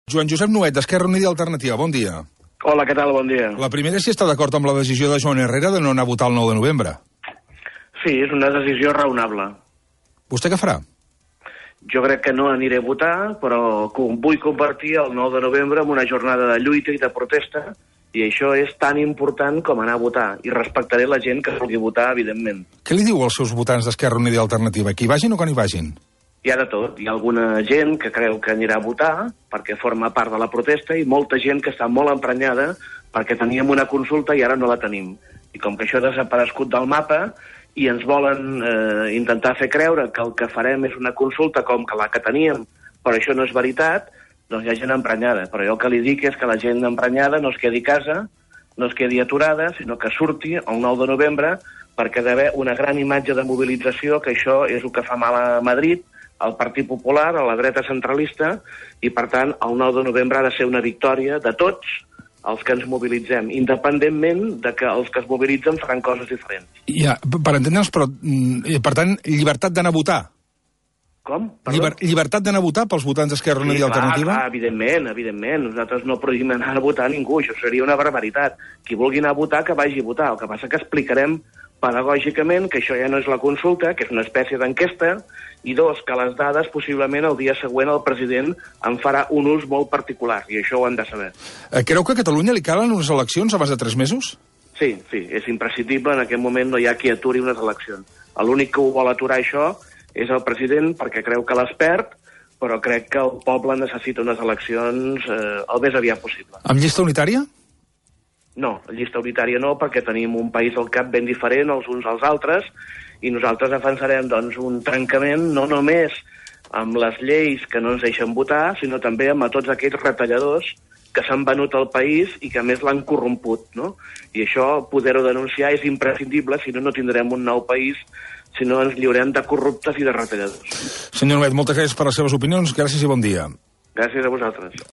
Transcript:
Joan Josep Nuet, d'Esquerra Unida i Alternativa, bon dia. Hola, què tal? Bon dia. La primera és si està d'acord amb la decisió de Joan Herrera de no anar a votar el 9 de novembre. Sí, és una decisió raonable. Vostè què farà? Jo crec que no aniré a votar, però vull convertir el 9 de novembre en una jornada de lluita i de protesta, i això és tan important com anar a votar, i respectaré la gent que vulgui votar, evidentment. Què li diu als seus votants d'Esquerra Unida i Alternativa? Que hi vagin o que no hi vagin? Hi ha de tot. Hi ha alguna gent que creu que anirà a votar perquè forma part de la protesta i molta gent que està molt emprenyada perquè teníem una consulta i ara no la tenim. I com que això ha desaparegut del mapa i ens volen intentar fer creure que el que farem és una consulta com que la que teníem, però això no és veritat, doncs hi ha gent emprenyada. Però jo el que li dic és que la gent emprenyada no es quedi a casa, no es quedi aturada, sinó que surti el 9 de novembre perquè ha d'haver una gran imatge de mobilització, que això és el que fa mal a Madrid, al Partit Popular, a la dreta centralista, i per tant el 9 de novembre ha de ser una victòria de tots els que ens mobilitzem, independentment de que els que es mobilitzen faran coses diferents. Ja, per entendre'ns, però, per tant, llibertat d'anar a votar. Com? Llibertat d'anar a votar pels votants d'Esquerra Unida i Alternativa? Clar, evidentment. Nosaltres no prohibim anar a votar a ningú, això seria una barbaritat. Qui vulgui anar a votar, que vagi a votar. El que passa que explicarem pedagògicament que això ja no és la consulta, que és una espècie d'enquesta, i dos, que les dades possiblement el dia següent el president en farà un ús molt particular, i això ho han de saber. Creu que a Catalunya li calen unes eleccions abans de 3 mesos? Sí, és imprescindible, en aquest moment no hi ha qui aturi unes eleccions. L'únic que ho vol aturar això és el president perquè creu que les perd, però crec que el poble necessita unes eleccions el més aviat possible. Amb llista unitària? No, llista unitària no, perquè tenim un país al cap ben diferent els uns als altres, i nosaltres defensarem doncs, un trencament no només amb les lleis que no ens deixen votar, sinó també amb tots aquests retalladors que s'han venut al país i que a més l'han corromput, no? I això, poder-ho denunciar, és imprescindible, si no, no tindrem un nou país, si no ens lliurem de corruptes i de retalladors. Senyor Nuet, moltes gràcies per les seves opinions, gràcies i bon dia. Gràcies a vosaltres.